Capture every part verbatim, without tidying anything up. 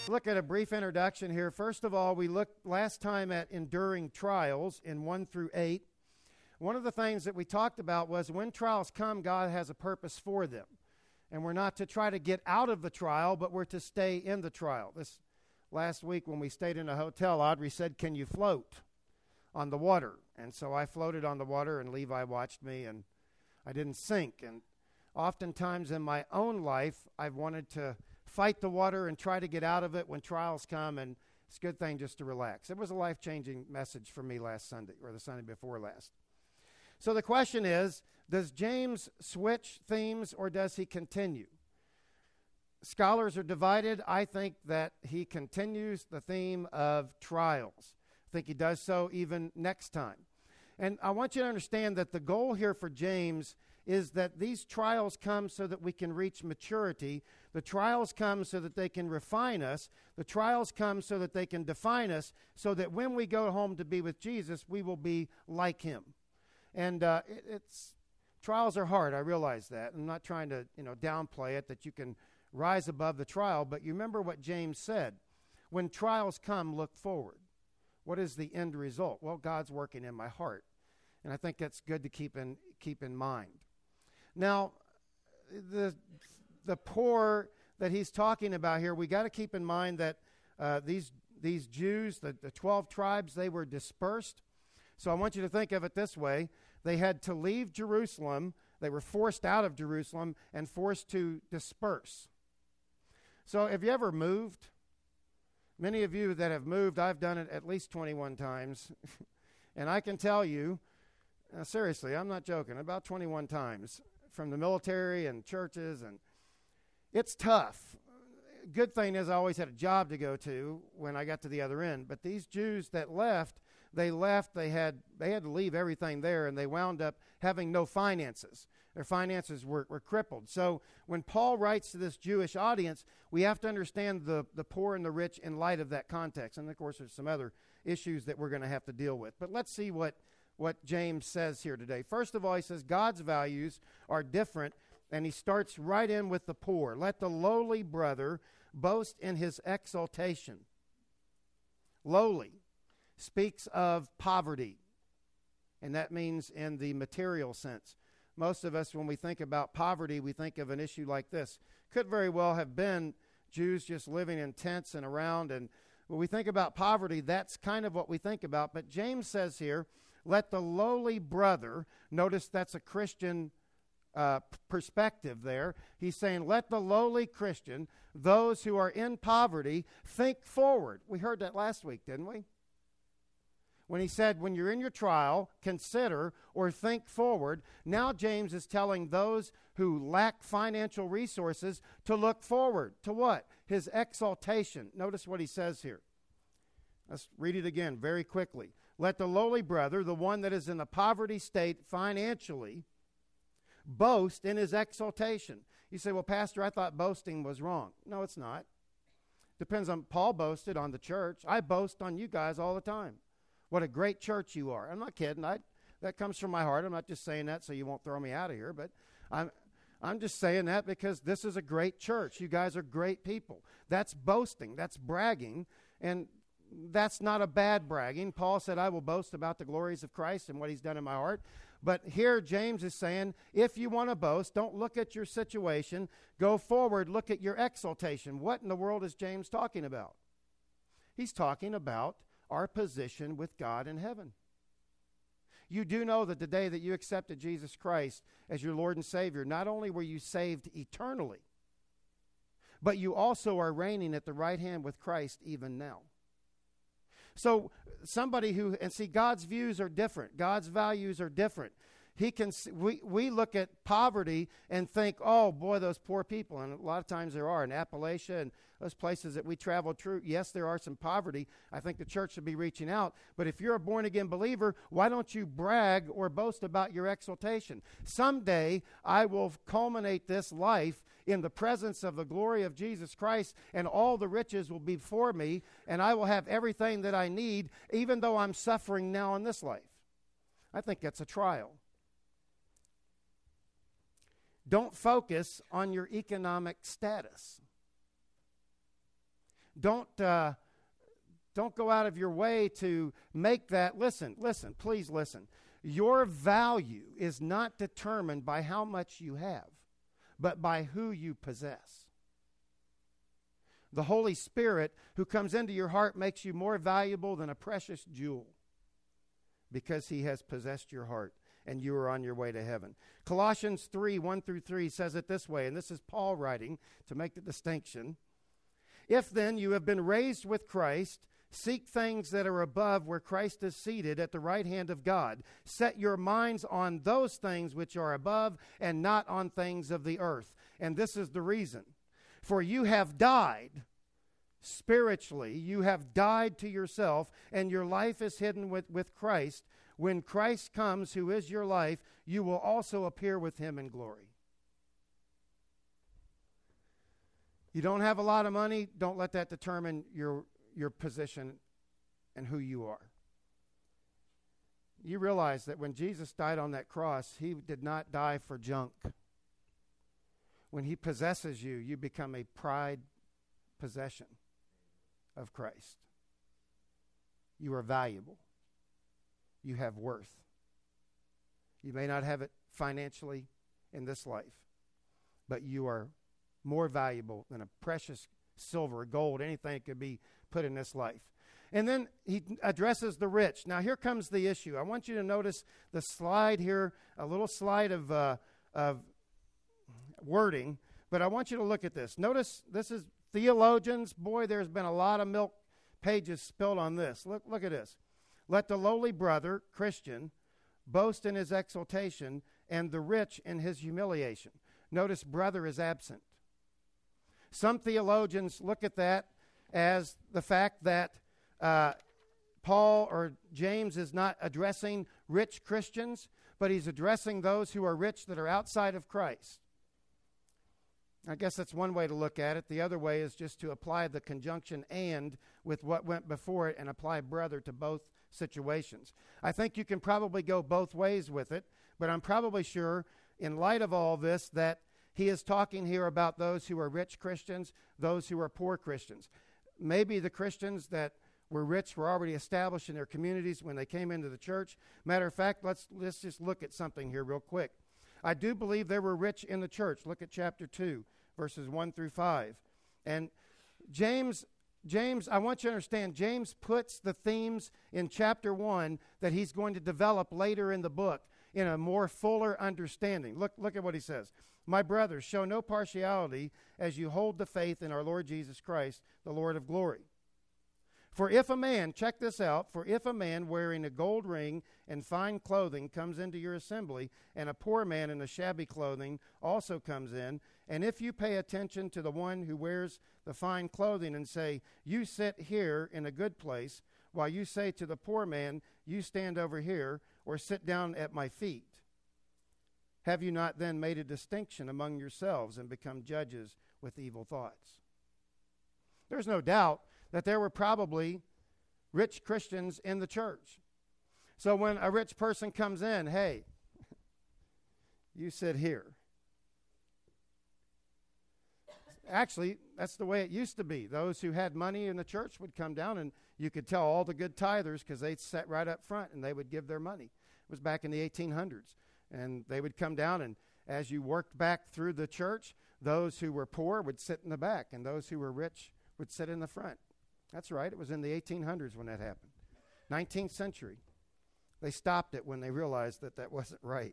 Look at a brief introduction here. First of all, we looked last time at enduring trials in one through eight. One of the things that we talked about was when trials come, God has a purpose for them. And we're not to try to get out of the trial, but we're to stay in the trial. This last week when we stayed in a hotel, Audrey said, "Can you float on the water?" And so I floated on the water, and Levi watched me, and I didn't sink. And oftentimes in my own life, I've wanted to fight the water and try to get out of it when trials come, and it's a good thing just to relax. It was a life-changing message for me last Sunday, or the Sunday before last. So the question is, does James switch themes, or does he continue? Scholars are divided. I think that he continues the theme of trials. I think he does so even next time. And I want you to understand that the goal here for James is that these trials come so that we can reach maturity. The trials come so that they can refine us. The trials come so that they can define us, so that when we go home to be with Jesus, we will be like him. And uh, it, it's trials are hard. I realize that. I'm not trying to, you know, downplay it, that you can rise above the trial. But you remember what James said. When trials come, look forward. What is the end result? Well, God's working in my heart. And I think that's good to keep in keep in mind. Now, the the poor that he's talking about here, we got to keep in mind that uh, these these Jews, the, the twelve tribes, they were dispersed. So I want you to think of it this way. They had to leave Jerusalem. They were forced out of Jerusalem and forced to disperse. So have you ever moved? Many of you that have moved, I've done it at least twenty-one times. And I can tell you, uh, seriously, I'm not joking, about twenty-one times. From the military and churches, and it's tough. Good thing is I always had a job to go to when I got to the other end. But these Jews that left, they left, they had they had to leave everything there, and they wound up having no finances. Their finances were, were crippled. So when Paul writes to this Jewish audience, we have to understand the, the poor and the rich in light of that context. And, of course, there's some other issues that we're going to have to deal with. But let's see what what James says here today. First of all, he says God's values are different, and he starts right in with the poor. Let the lowly brother boast in his exaltation. Lowly speaks of poverty, and that means in the material sense. Most of us, when we think about poverty, we think of an issue like this. Could very well have been Jews just living in tents and around, and when we think about poverty, that's kind of what we think about. But James says here, let the lowly brother, notice that's a Christian uh, perspective there. He's saying, let the lowly Christian, those who are in poverty, think forward. We heard that last week, didn't we? When he said, when you're in your trial, consider or think forward. Now James is telling those who lack financial resources to look forward. To what? His exaltation. Notice what he says here. Let's read it again very quickly. Let the lowly brother, the one that is in a poverty state financially, boast in his exaltation. You say, well, Pastor, I thought boasting was wrong. No, it's not. Depends on, Paul boasted on the church. I boast on you guys all the time. What a great church you are. I'm not kidding. I, that comes from my heart. I'm not just saying that so you won't throw me out of here, but I'm I'm just saying that because this is a great church. You guys are great people. That's boasting. That's bragging. And that's not a bad bragging. Paul said, I will boast about the glories of Christ and what he's done in my heart. But here James is saying, if you want to boast, don't look at your situation. Go forward. Look at your exaltation. What in the world is James talking about? He's talking about our position with God in heaven. You do know that the day that you accepted Jesus Christ as your Lord and Savior, not only were you saved eternally, but you also are reigning at the right hand with Christ even now. So somebody who, and see, God's views are different. God's values are different. He can, we, we look at poverty and think, oh, boy, those poor people. And a lot of times there are in Appalachia and those places that we travel through. Yes, there are some poverty. I think the church should be reaching out. But if you're a born-again believer, why don't you brag or boast about your exaltation? Someday I will culminate this life in the presence of the glory of Jesus Christ, and all the riches will be before me, and I will have everything that I need, even though I'm suffering now in this life. I think that's a trial. Don't focus on your economic status. don't, uh, don't go out of your way to make that. Listen, listen, please listen. Your value is not determined by how much you have, but by who you possess. The Holy Spirit who comes into your heart makes you more valuable than a precious jewel because he has possessed your heart and you are on your way to heaven. Colossians three, one through three says it this way, and this is Paul writing to make the distinction. If then you have been raised with Christ, seek things that are above where Christ is seated at the right hand of God. Set your minds on those things which are above and not on things of the earth. And this is the reason. For you have died spiritually. You have died to yourself, and your life is hidden with, with Christ. When Christ comes, who is your life, you will also appear with him in glory. You don't have a lot of money, don't let that determine your, your position and who you are. You realize that when Jesus died on that cross, he did not die for junk. When he possesses you, you become a pride possession of Christ. You are valuable. You have worth. You may not have it financially in this life, but you are more valuable than a precious silver, gold, anything that could be put in this life. And then he addresses the rich. Now here comes the issue. I want you to notice the slide here, a little slide of uh, of wording, but I want you to look at this. Notice this is theologians. Boy, there's been a lot of milk pages spilled on this. Look, look at this. Let the lowly brother, Christian, boast in his exaltation, and the rich in his humiliation. Notice brother is absent. Some theologians look at that as the fact that uh, Paul or James is not addressing rich Christians, but he's addressing those who are rich that are outside of Christ. I guess that's one way to look at it. The other way is just to apply the conjunction and with what went before it and apply brother to both situations. I think you can probably go both ways with it, but I'm probably sure in light of all this that he is talking here about those who are rich Christians, those who are poor Christians. Maybe the Christians that were rich were already established in their communities when they came into the church. Matter of fact, let's let's just look at something here real quick. I do believe there were rich in the church. Look at chapter two, verses one through five. And James, James, I want you to understand, James puts the themes in chapter one that he's going to develop later in the book in a more fuller understanding. Look, look at what he says. My brothers, show no partiality as you hold the faith in our Lord Jesus Christ, the Lord of glory. For if a man, check this out, for if a man wearing a gold ring and fine clothing comes into your assembly, and a poor man in a shabby clothing also comes in, and if you pay attention to the one who wears the fine clothing and say, you sit here in a good place, while you say to the poor man, you stand over here, or sit down at my feet, have you not then made a distinction among yourselves and become judges with evil thoughts? There's no doubt that there were probably rich Christians in the church. So when a rich person comes in, hey, you sit here. Actually, that's the way it used to be. Those who had money in the church would come down, and you could tell all the good tithers because they'd sit right up front and they would give their money. It was back in the eighteen hundreds. And they would come down, and as you worked back through the church, those who were poor would sit in the back, and those who were rich would sit in the front. That's right. It was in the eighteen hundreds when that happened. nineteenth century. They stopped it when they realized that that wasn't right.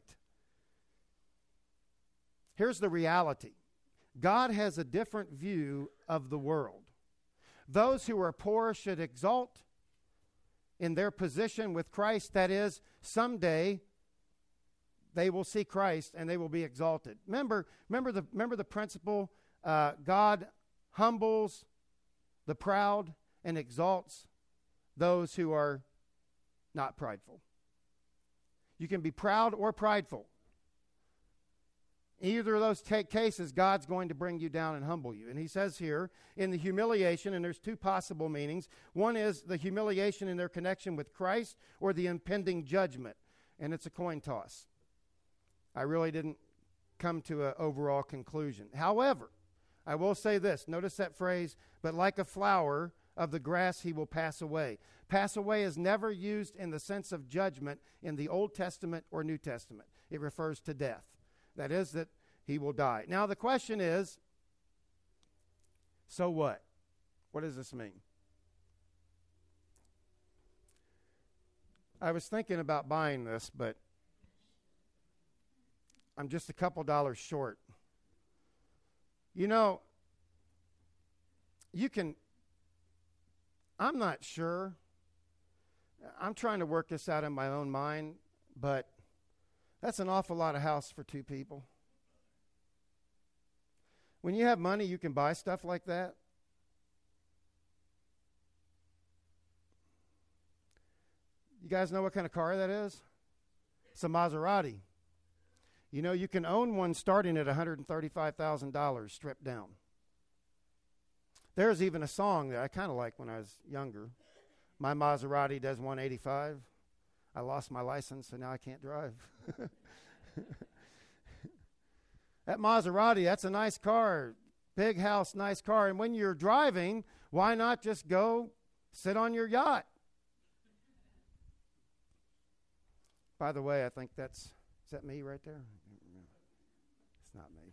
Here's the reality. God has a different view of the world. Those who are poor should exalt in their position with Christ. That is, someday they will see Christ and they will be exalted. Remember, remember the remember the principle. Uh, God humbles the proud and exalts those who are not prideful. You can be proud or prideful. Either of those take cases, God's going to bring you down and humble you. And he says here, in the humiliation, and there's two possible meanings. One is the humiliation in their connection with Christ, or the impending judgment. And it's a coin toss. I really didn't come to an overall conclusion. However, I will say this. Notice that phrase, but like a flower of the grass he will pass away. Pass away is never used in the sense of judgment in the Old Testament or New Testament. It refers to death. That is, that he will die. Now the question is, so what? What does this mean? I was thinking about buying this, but I'm just a couple dollars short. You know, you can, I'm not sure. I'm trying to work this out in my own mind, but that's an awful lot of house for two people. When you have money, you can buy stuff like that. You guys know what kind of car that is? It's a Maserati. You know, you can own one starting at one hundred thirty-five thousand dollars stripped down. There's even a song that I kind of liked when I was younger. My Maserati does one eighty-five. I lost my license, so now I can't drive. That Maserati, that's a nice car. Big house, nice car. And when you're driving, why not just go sit on your yacht? By the way, I think that's, is that me right there? It's not me.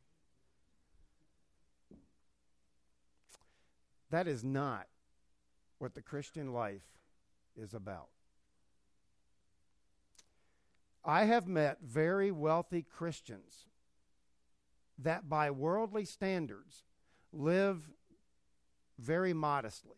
That is not what the Christian life is about. I have met very wealthy Christians that by worldly standards live very modestly.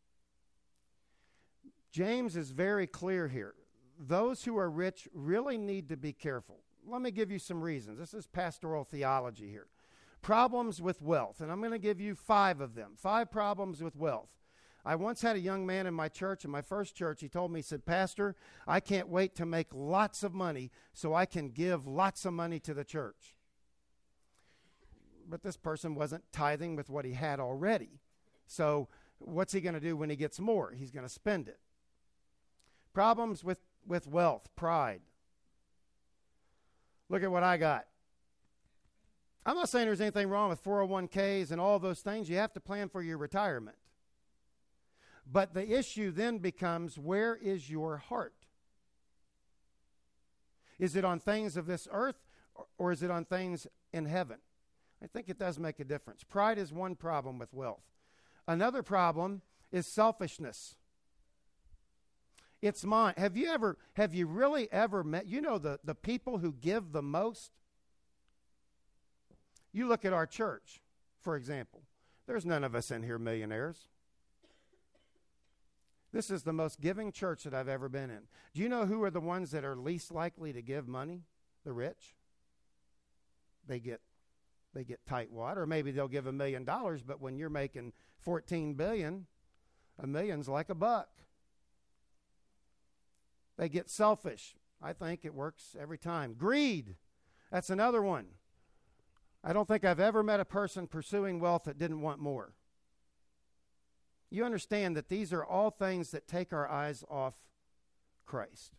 James is very clear here. Those who are rich really need to be careful. Let me give you some reasons. This is pastoral theology here. Problems with wealth, and I'm going to give you five of them. Five problems with wealth. I once had a young man in my church, in my first church, he told me, he said, Pastor, I can't wait to make lots of money so I can give lots of money to the church. But this person wasn't tithing with what he had already. So what's he going to do when he gets more? He's going to spend it. Problems with, with wealth, pride. Look at what I got. I'm not saying there's anything wrong with four oh one k's and all those things. You have to plan for your retirement. But the issue then becomes, where is your heart? Is it on things of this earth, or, or is it on things in heaven? I think it does make a difference. Pride is one problem with wealth. Another problem is selfishness. It's mine. Have you ever, have you really ever met, you know, the, the people who give the most? You look at our church, for example. There's none of us in here millionaires. This is the most giving church that I've ever been in. Do you know who are the ones that are least likely to give money? The rich. They get they get tight wad, or maybe they'll give a million dollars, but when you're making fourteen billion, a million's like a buck. They get selfish. I think it works every time. Greed. That's another one. I don't think I've ever met a person pursuing wealth that didn't want more. You understand that these are all things that take our eyes off Christ.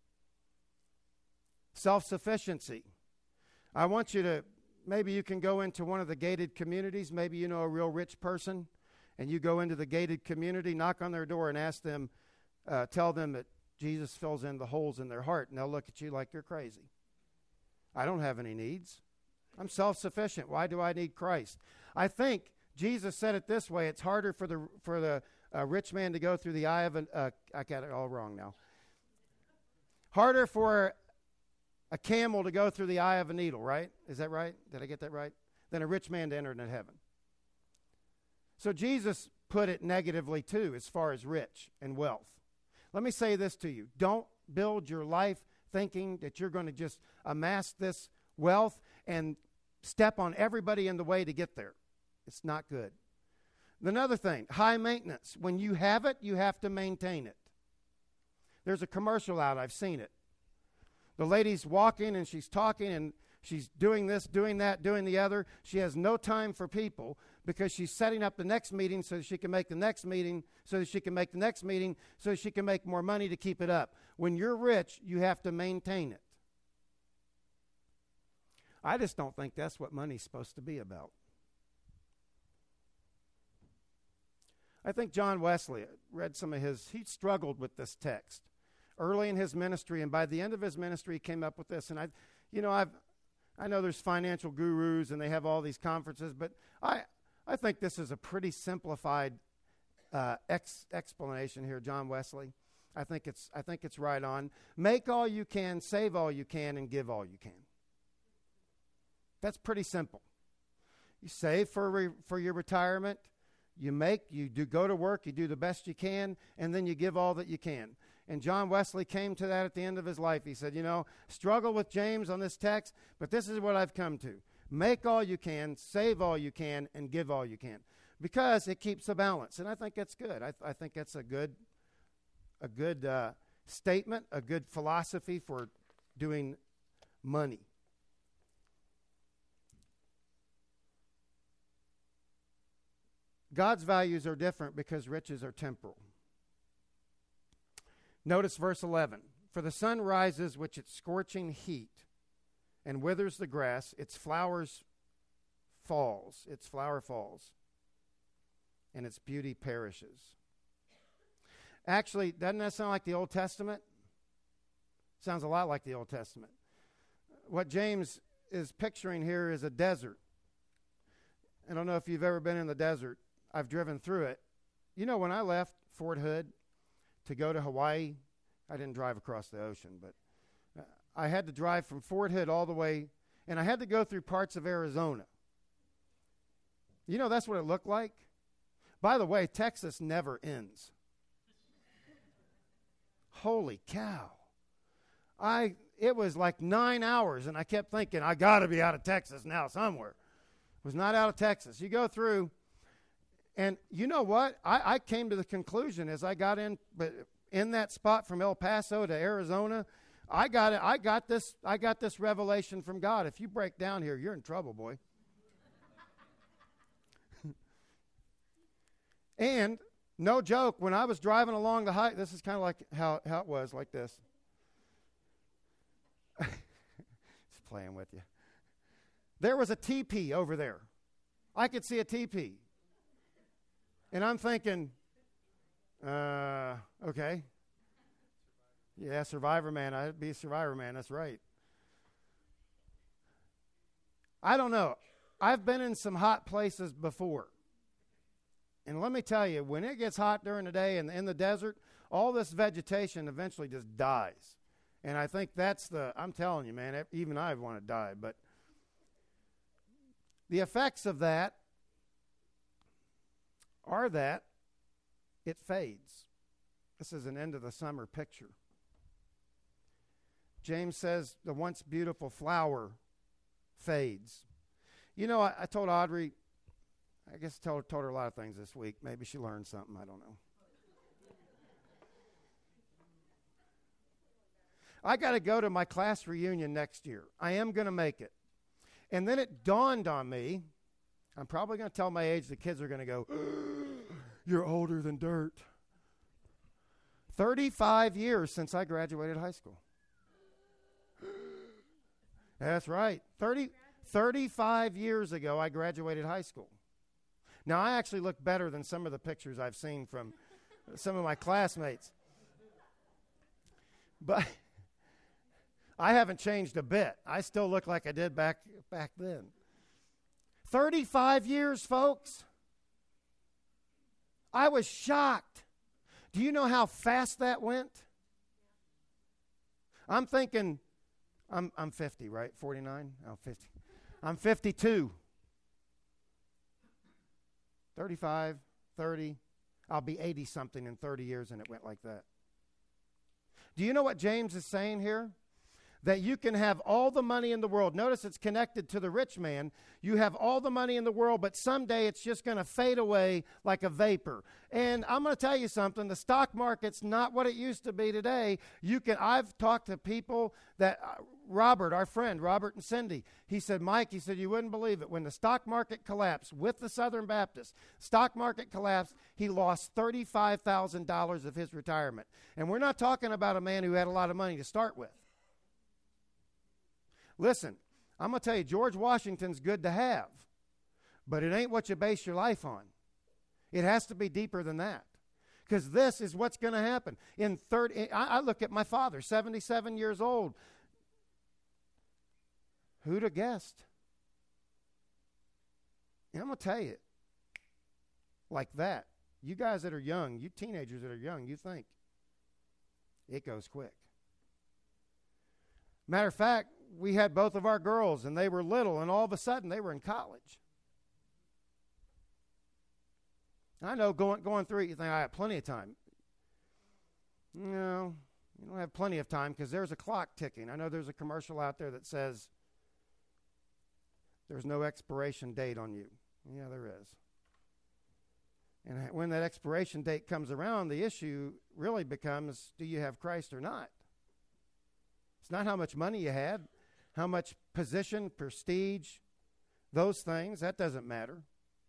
Self-sufficiency. I want you to, maybe you can go into one of the gated communities. Maybe you know a real rich person, and you go into the gated community, knock on their door, and ask them, uh, tell them that Jesus fills in the holes in their heart, and they'll look at you like you're crazy. I don't have any needs. I'm self-sufficient. Why do I need Christ? I think Jesus said it this way: it's harder for the for the uh, rich man to go through the eye of an. Uh, I got it all wrong now. Harder for a camel to go through the eye of a needle, right? Is that right? Did I get that right? Than a rich man to enter into heaven. So Jesus put it negatively too, as far as rich and wealth. Let me say this to you: don't build your life thinking that you're going to just amass this wealth and step on everybody in the way to get there. It's not good. Another thing, high maintenance. When you have it, you have to maintain it. There's a commercial out, I've seen it. The lady's walking and she's talking and she's doing this, doing that, doing the other. She has no time for people because she's setting up the next meeting so that she can make the next meeting, so that she can make the next meeting, so that she can make more money to keep it up. When you're rich, you have to maintain it. I just don't think that's what money's supposed to be about. I think John Wesley, I read some of his, he struggled with this text early in his ministry, and by the end of his ministry, he came up with this. And I, you know, I've, I know there's financial gurus, and they have all these conferences, but I, I think this is a pretty simplified uh, ex- explanation here, John Wesley. I think it's, I think it's right on. Make all you can, save all you can, and give all you can. That's pretty simple. You save for re- for your retirement. You make, you do go to work, you do the best you can, and then you give all that you can. And John Wesley came to that at the end of his life. He said, you know, struggle with James on this text, but this is what I've come to. Make all you can, save all you can, and give all you can. Because it keeps a balance. And I think that's good. I, I think that's a good, a good uh, statement, a good philosophy for doing money. God's values are different because riches are temporal. Notice verse eleven. For the sun rises with its scorching heat and withers the grass, its flowers falls, its flower falls, and its beauty perishes. Actually, doesn't that sound like the Old Testament? Sounds a lot like the Old Testament. What James is picturing here is a desert. I don't know if you've ever been in the desert. I've driven through it. You know, when I left Fort Hood to go to Hawaii, I didn't drive across the ocean, but uh, I had to drive from Fort Hood all the way, and I had to go through parts of Arizona. You know, that's what it looked like. By the way, Texas never ends. Holy cow. I it was like nine hours, and I kept thinking, I got to be out of Texas now somewhere. It was not out of Texas. You go through, and you know what? I, I came to the conclusion as I got in, but in that spot from El Paso to Arizona, I got it. I got this. I got this revelation from God. If you break down here, you're in trouble, boy. And no joke, when I was driving along the high, this is kind of like how how it was, like this. It's playing with you. There was a teepee over there. I could see a teepee. And I'm thinking, uh, okay. Yeah, Survivor Man. I'd be a Survivor Man. That's right. I don't know. I've been in some hot places before. And let me tell you, when it gets hot during the day and in the desert, all this vegetation eventually just dies. And I think that's the, I'm telling you, man, even I want to die. But the effects of that are that it fades. This is an end of the summer picture. James says the once beautiful flower fades. You know, I, I told Audrey, I guess I told, told her a lot of things this week. Maybe she learned something. I don't know. I got to go to my class reunion next year. I am going to make it. And then it dawned on me, I'm probably going to tell my age. The kids are going to go, you're older than dirt. thirty-five years since I graduated high school. That's right. thirty, thirty-five years ago, I graduated high school. Now, I actually look better than some of the pictures I've seen from some of my classmates. But I haven't changed a bit. I still look like I did back back then. thirty-five years, folks. I was shocked. Do you know how fast that went? I'm thinking, I'm I'm fifty, right? forty-nine? Oh, fifty. I'm fifty-two. thirty-five, thirty. I'll be eighty-something in thirty years, and it went like that. Do you know what James is saying here? That you can have all the money in the world. Notice it's connected to the rich man. You have all the money in the world, but someday it's just going to fade away like a vapor. And I'm going to tell you something. The stock market's not what it used to be today. You can. I've talked to people that, uh, Robert, our friend, Robert and Cindy, he said, Mike, he said, you wouldn't believe it. When the stock market collapsed with the Southern Baptist, stock market collapsed, he lost thirty-five thousand dollars of his retirement. And we're not talking about a man who had a lot of money to start with. Listen, I'm going to tell you, George Washington's good to have, but it ain't what you base your life on. It has to be deeper than that. Because this is what's going to happen. In third, I, I look at my father, seventy-seven years old. Who'd have guessed? And I'm going to tell you, like that, you guys that are young, you teenagers that are young, you think it goes quick. Matter of fact, we had both of our girls, and they were little, and all of a sudden they were in college. I know going going through it, you think, I have plenty of time. No, you don't have plenty of time because there's a clock ticking. I know there's a commercial out there that says there's no expiration date on you. Yeah, there is. And when that expiration date comes around, the issue really becomes, do you have Christ or not? It's not how much money you had, how much position, prestige, those things. That doesn't matter.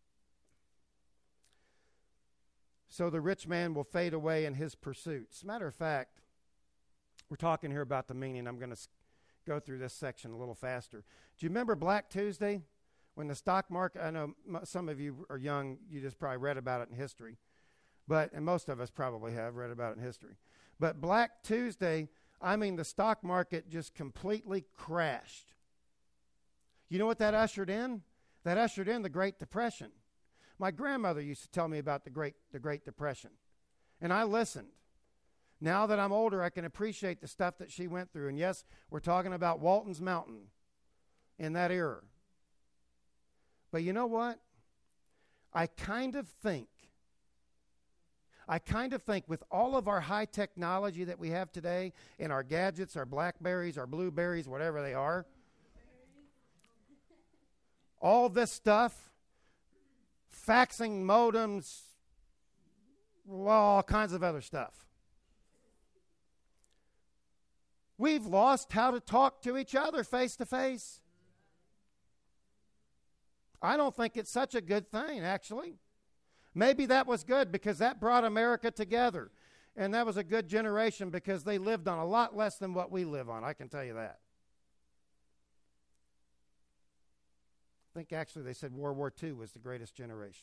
So the rich man will fade away in his pursuits. Matter of fact, we're talking here about the meaning. I'm going to go through this section a little faster. Do you remember Black Tuesday? When the stock market, I know m- some of you are young, you just probably read about it in history. But, and most of us probably have read about it in history. But Black Tuesday, I mean, the stock market just completely crashed. You know what that ushered in? That ushered in the Great Depression. My grandmother used to tell me about the Great, the Great Depression. And I listened. Now that I'm older, I can appreciate the stuff that she went through. And yes, we're talking about Walton's Mountain in that era. But you know what? I kind of think, I kind of think with all of our high technology that we have today in our gadgets, our Blackberries, our Blueberries, whatever they are, all this stuff, faxing modems, well, all kinds of other stuff. We've lost how to talk to each other face to face. I don't think it's such a good thing, actually. Maybe that was good because that brought America together. And that was a good generation because they lived on a lot less than what we live on. I can tell you that. I think actually they said World War Two was the greatest generation.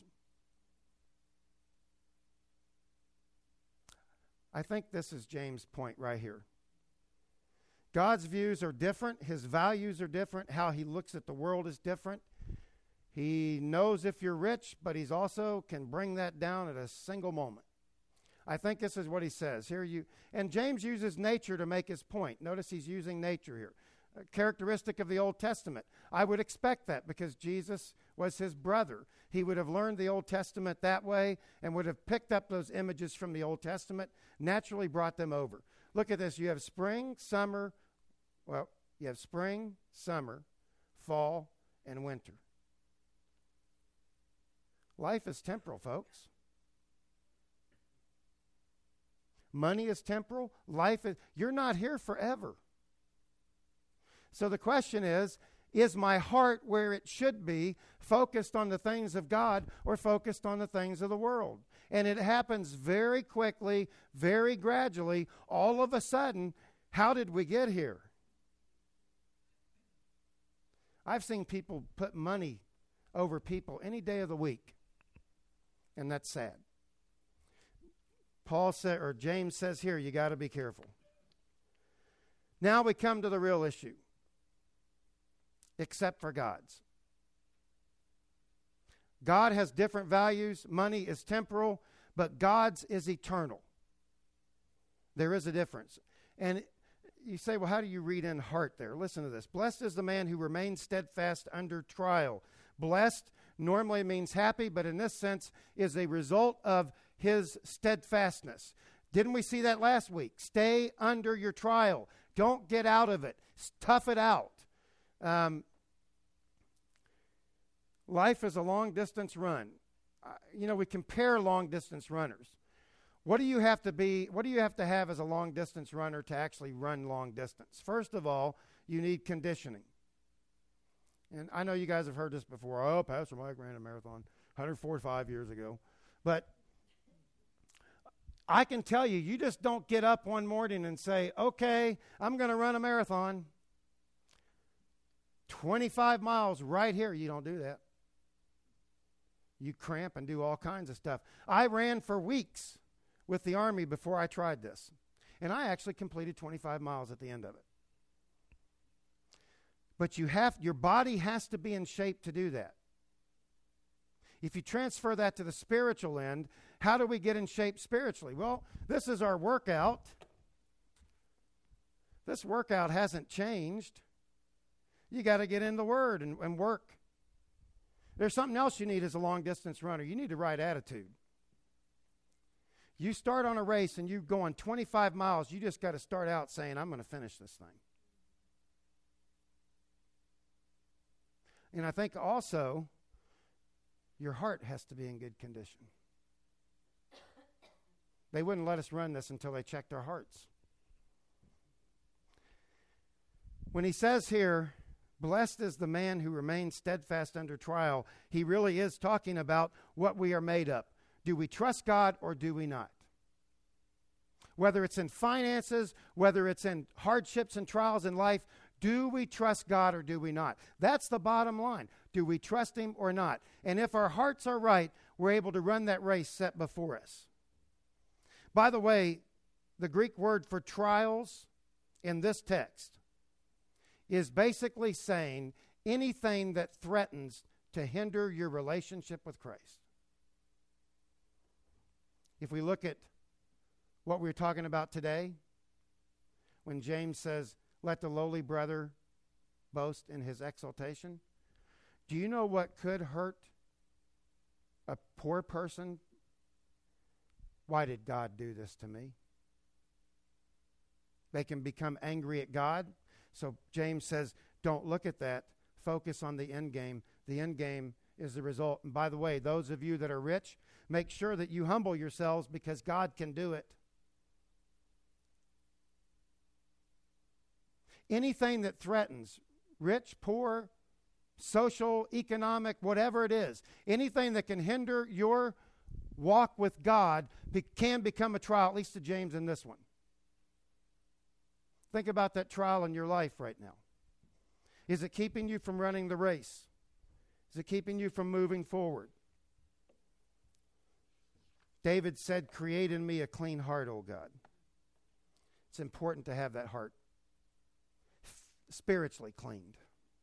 I think this is James' point right here. God's views are different. His values are different. How he looks at the world is different. He knows if you're rich, but he's also can bring that down at a single moment. I think this is what he says. Here you and James uses nature to make his point. Notice he's using nature here. A characteristic of the Old Testament. I would expect that because Jesus was his brother. He would have learned the Old Testament that way and would have picked up those images from the Old Testament, naturally brought them over. Look at this. You have spring, summer, well, you have spring, summer, fall, and winter. Life is temporal, folks. Money is temporal. Life is, you're not here forever. So the question is, is my heart where it should be, focused on the things of God or focused on the things of the world? And it happens very quickly, very gradually. All of a sudden, how did we get here? I've seen people put money over people any day of the week. And that's sad. Paul said, or James says here, you got to be careful. Now we come to the real issue. Except for God's. God has different values. Money is temporal, but God's is eternal. There is a difference. And you say, well, how do you read in heart there? Listen to this. Blessed is the man who remains steadfast under trial. Blessed normally means happy, but in this sense is a result of his steadfastness. Didn't we see that last week? Stay under your trial. Don't get out of it. Tough it out. Um, life is a long-distance run. Uh, you know, we compare long-distance runners. What do you have to be, what do you have to have as a long-distance runner to actually run long distance? First of all, you need conditioning. And I know you guys have heard this before. Oh, Pastor Mike ran a marathon one hundred forty-five years ago. But I can tell you, you just don't get up one morning and say, okay, I'm going to run a marathon. twenty-five miles right here. You don't do that. You cramp and do all kinds of stuff. I ran for weeks with the Army before I tried this. And I actually completed twenty-five miles at the end of it. But you have, your body has to be in shape to do that. If you transfer that to the spiritual end, how do we get in shape spiritually? Well, this is our workout. This workout hasn't changed. You got to get in the Word and, and work. There's something else you need as a long-distance runner. You need the right attitude. You start on a race and you're going twenty-five miles, you just got to start out saying, I'm going to finish this thing. And I think also your heart has to be in good condition. They wouldn't let us run this until they checked our hearts. When he says here, blessed is the man who remains steadfast under trial, he really is talking about what we are made of. Do we trust God or do we not? Whether it's in finances, whether it's in hardships and trials in life, do we trust God or do we not? That's the bottom line. Do we trust him or not? And if our hearts are right, we're able to run that race set before us. By the way, the Greek word for trials in this text is basically saying anything that threatens to hinder your relationship with Christ. If we look at what we're talking about today, when James says, let the lowly brother boast in his exaltation, do you know what could hurt a poor person? Why did God do this to me? They can become angry at God. So James says, don't look at that. Focus on the end game. The end game is the result. And by the way, those of you that are rich, make sure that you humble yourselves because God can do it. Anything that threatens, rich, poor, social, economic, whatever it is, anything that can hinder your walk with God be, can become a trial, at least to James in this one. Think about that trial in your life right now. Is it keeping you from running the race? Is it keeping you from moving forward? David said, create in me a clean heart, O God. It's important to have that heart spiritually cleaned.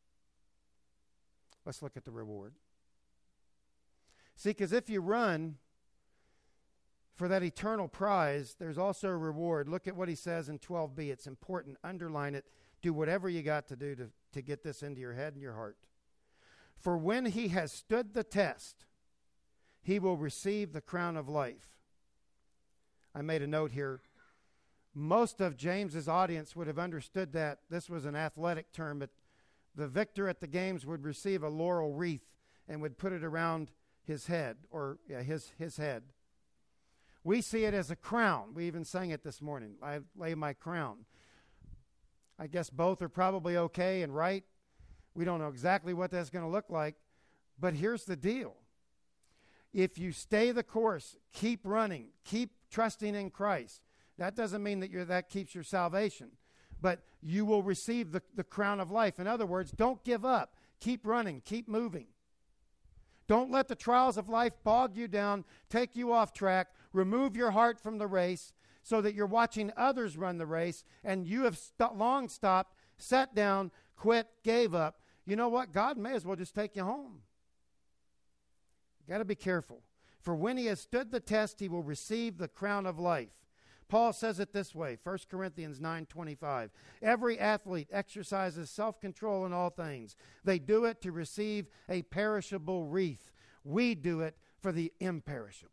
Let's look at the reward. See, because if you run for that eternal prize, there's also a reward. Look at what he says in twelve b. It's important. Underline it. Do whatever you got to do to, to get this into your head and your heart. For when he has stood the test, he will receive the crown of life. I made a note here. Most of James's audience would have understood that this was an athletic term, but the victor at the games would receive a laurel wreath and would put it around his head, or yeah, his, his head. We see it as a crown. We even sang it this morning. I lay my crown. I guess both are probably okay and right. We don't know exactly what that's going to look like, but here's the deal. If you stay the course, keep running, keep trusting in Christ, that doesn't mean that you're, that keeps your salvation, but you will receive the, the crown of life. In other words, don't give up. Keep running. Keep moving. Don't let the trials of life bog you down, take you off track, remove your heart from the race so that you're watching others run the race and you have st- long stopped, sat down, quit, gave up. You know what? God may as well just take you home. You got to be careful. For when he has stood the test, he will receive the crown of life. Paul says it this way, First Corinthians nine twenty-five. Every athlete exercises self-control in all things. They do it to receive a perishable wreath. We do it for the imperishable.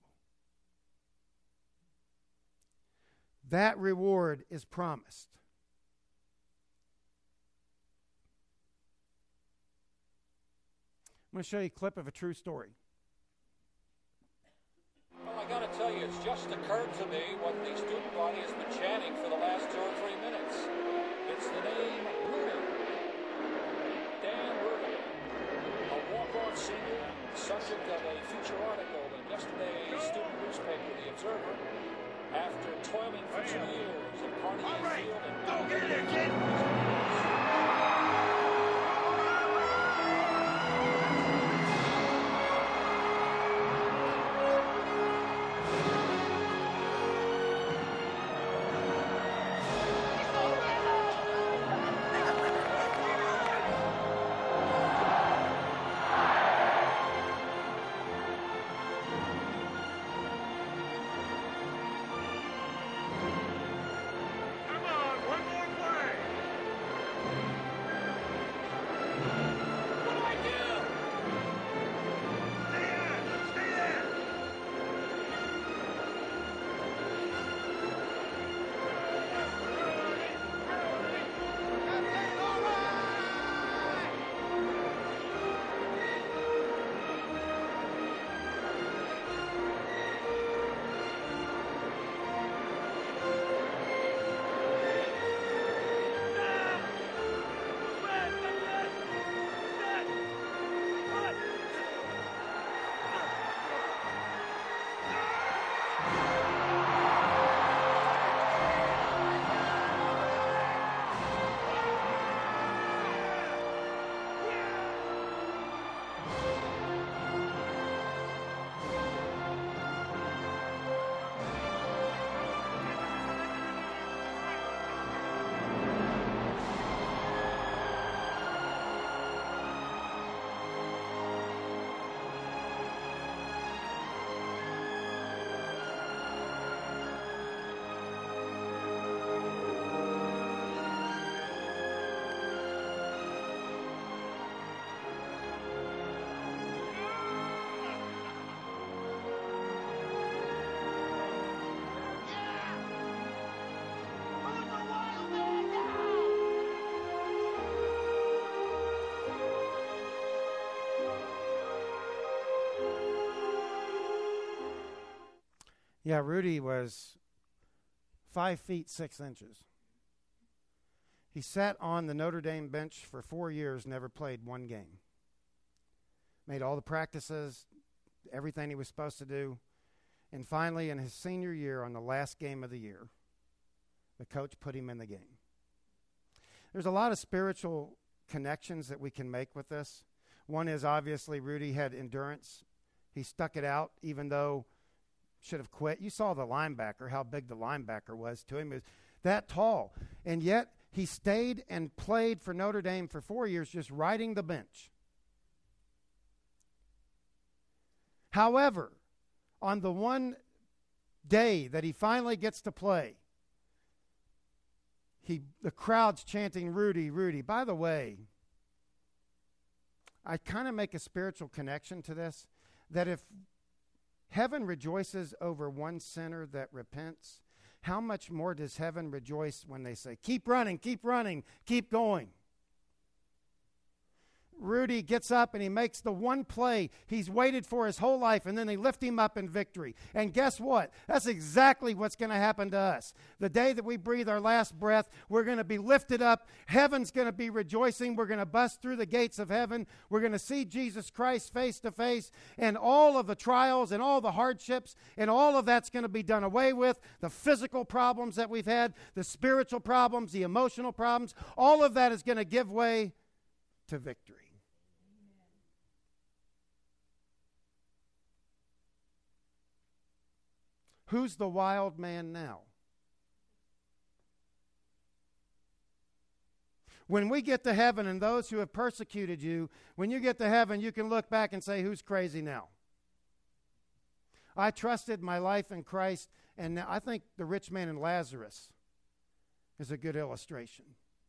That reward is promised. I'm going to show you a clip of a true story. Well, I got to tell you, it's just occurred to me what the student body has been chanting for the last two or three minutes. It's the name Ruger. Dan Ruger, a walk-on senior, subject of a feature article in yesterday's student newspaper, The Observer. After toiling for two years at Carnegie right. Field and go get it, kid! Yeah, Rudy was five feet six inches. He sat on the Notre Dame bench for four years, never played one game. Made all the practices, everything he was supposed to do. And finally, in his senior year, on the last game of the year, the coach put him in the game. There's a lot of spiritual connections that we can make with this. One is obviously Rudy had endurance. He stuck it out even though should have quit. You saw the linebacker, how big the linebacker was to him. He was that tall. And yet he stayed and played for Notre Dame for four years just riding the bench. However, on the one day that he finally gets to play, he the crowd's chanting, Rudy, Rudy. By the way, I kind of make a spiritual connection to this, that if heaven rejoices over one sinner that repents, how much more does heaven rejoice when they say, keep running, keep running, keep going? Rudy gets up and he makes the one play he's waited for his whole life, and then they lift him up in victory. And guess what? That's exactly what's going to happen to us. The day that we breathe our last breath, we're going to be lifted up. Heaven's going to be rejoicing. We're going to bust through the gates of heaven. We're going to see Jesus Christ face to face, and all of the trials and all the hardships and all of that's going to be done away with. The physical problems that we've had, the spiritual problems, the emotional problems, all of that is going to give way to victory. Who's the wild man now? When we get to heaven, and those who have persecuted you, when you get to heaven, you can look back and say, who's crazy now? I trusted my life in Christ, and now I think the rich man and Lazarus is a good illustration.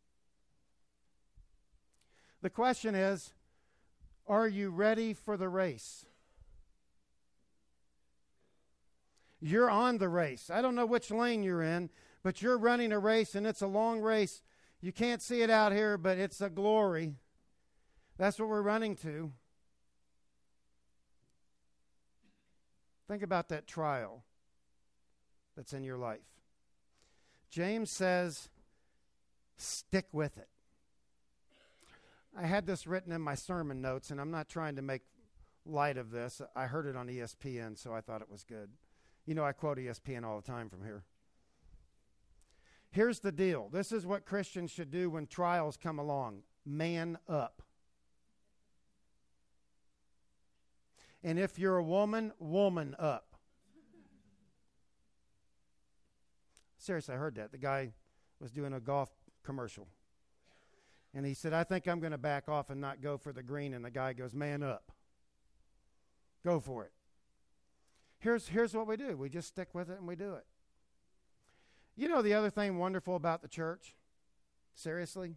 The question is, are you ready for the race? You're on the race. I don't know which lane you're in, but you're running a race, and it's a long race. You can't see it out here, but it's a glory. That's what we're running to. Think about that trial that's in your life. James says, stick with it. I had this written in my sermon notes, and I'm not trying to make light of this. I heard it on E S P N, so I thought it was good. You know, I quote E S P N all the time from here. Here's the deal. This is what Christians should do when trials come along. Man up. And if you're a woman, woman up. Seriously, I heard that. The guy was doing a golf commercial. And he said, I think I'm going to back off and not go for the green. And the guy goes, man up. Go for it. Here's, here's what we do. We just stick with it and we do it. You know the other thing wonderful about the church? Seriously?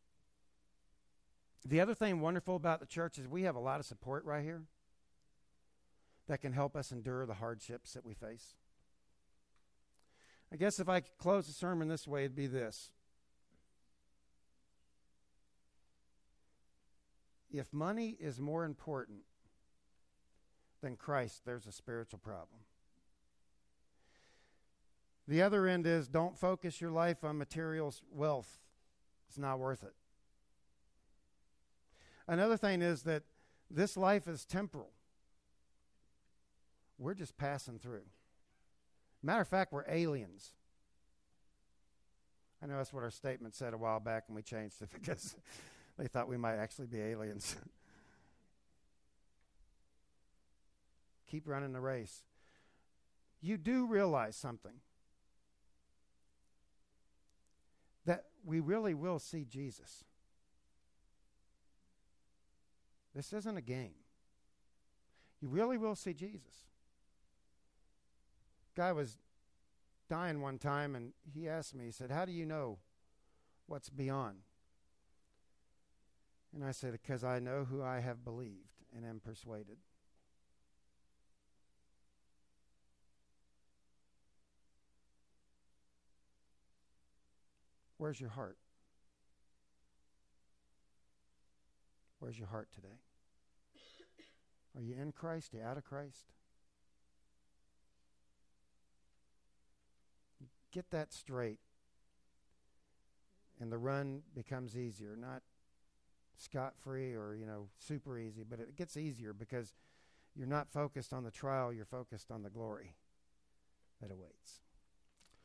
The other thing wonderful about the church is we have a lot of support right here that can help us endure the hardships that we face. I guess if I could close the sermon this way, it'd be this. If money is more important than Christ, there's a spiritual problem. The other end is don't focus your life on material wealth. It's not worth it. Another thing is that this life is temporal. We're just passing through. Matter of fact, we're aliens. I know that's what our statement said a while back, and we changed it because they thought we might actually be aliens. Keep running the race. You do realize something. That we really will see Jesus. This isn't a game. You really will see Jesus. Guy was dying one time, and he asked me, he said, how do you know what's beyond? And I said, because I know who I have believed and am persuaded. Where's your heart? Where's your heart today? Are you in Christ? Are you out of Christ? get that straight, and the run becomes easier. Not scot-free or, you know, super easy, but it gets easier because you're not focused on the trial, you're focused on the glory that awaits.